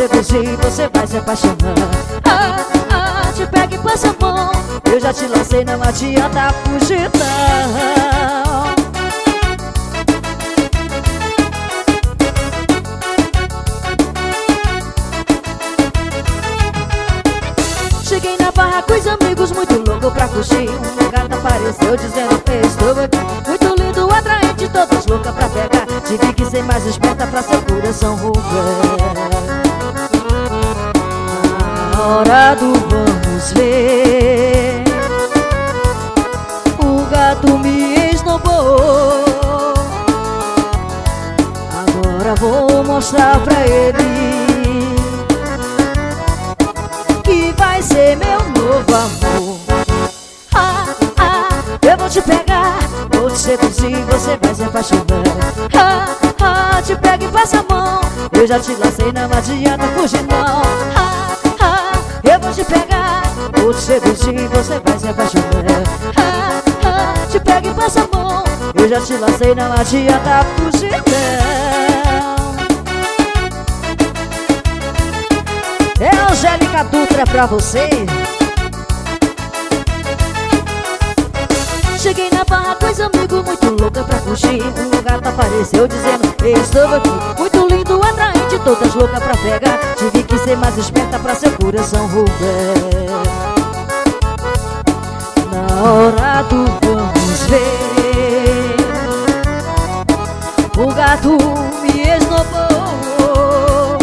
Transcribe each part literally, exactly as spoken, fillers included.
seduzir, você vai se apaixonar. Ah, ah, te pega e passa a mão. Eu já te lancei, não adianta fugir não. Cheguei na barra com os amigos, muito louco pra fugir. Um gato apareceu dizendo que estou aqui. Muito lindo, atraente, todas loucas pra pegar. Tive que ser mais esperta pra seu coração roubar. Na hora do vamos ver, o gato me esnobou. Agora vou mostrar pra ele que vai ser meu novo amor. Ah, ah, eu vou te pegar, vou te seduzir, você vai se apaixonar. Ah, ah, te pega e passa a mão. Eu já te lancei, não adianta fugir não. Ah, ah, eu vou te pegar, vou te seduzir, você vai se apaixonar. Ah, ah, te pega e passa a mão. Eu já te lancei, não adianta fugir não. É Angélica Dutra pra você. Cheguei na barra com os amigos, muito louca pra fugir. Um gato apareceu dizendo, estou aqui. Muito lindo, atraente, todas loucas pra pegar. Tive que ser mais esperta pra seu coração roubar. Na hora do vamos ver, o gato me esnobou.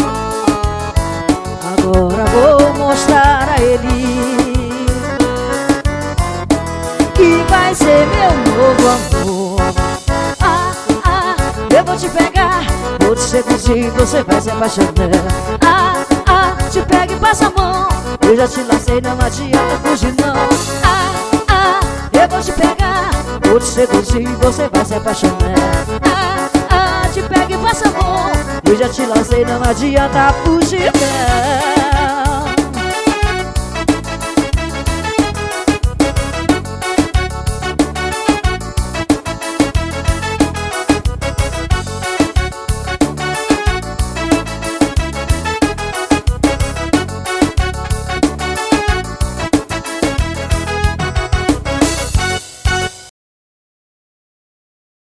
Agora vou mostrar a ele que vai ser meu novo amor. Ah, ah, eu vou te pegar, vou te seduzir, você vai se apaixonar. Ah, ah, te pega e passa a mão. Eu já te lancei, não adianta fugir não. Ah, ah, eu vou te pegar, vou te seduzir, você vai se apaixonar. Ah, ah, te pega e passa a mão. Eu já te lancei, não adianta fugir não.